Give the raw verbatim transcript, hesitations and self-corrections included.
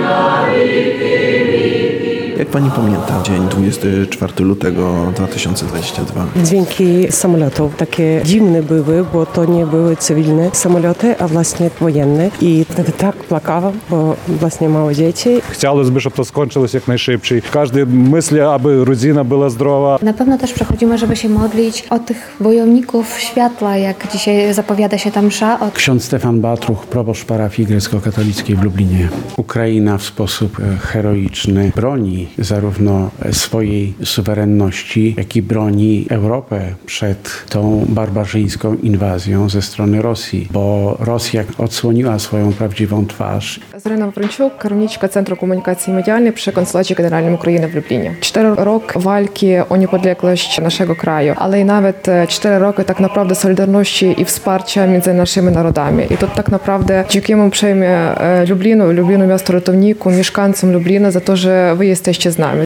Jak pani pamięta dzień dwudziestego czwartego lutego dwa tysiące dwudziestego drugiego? Dźwięki samolotów takie dziwne były, bo to nie były cywilne samoloty, a właśnie wojenne. I wtedy tak płakałam, bo właśnie małe dzieci. Chciałoby, żeby to skończyło jak najszybciej. Każdy myśli, aby rodzina była zdrowa. Na pewno też przechodzimy, żeby się modlić o tych wojowników światła, jak dzisiaj zapowiada się tam msza. O... Ksiądz Stefan Batruch, proboszcz parafii grecko-katolickiej w Lublinie. Ukraina w sposób heroiczny broni zarówno swojej suwerenności, jak i broni Europę przed tą barbarzyńską inwazją ze strony Rosji, bo Rosja odsłoniła swoją prawdziwą twarz. Зарина Вавренчук, керівничка Центру комунікації медіальної при консулаті Генеральному України в Любліні. Чотири роки walki o niepodległość naszego kraju, ale i nawet cztery roki tak naprawdę solidarności i wsparcia między naszymi narodami. I to tak naprawdę dziękujemy uprzejmie Lublinu, Lublinu miasto ratowniku, mieszkańcom Lublina za to, że wy jesteście z nami.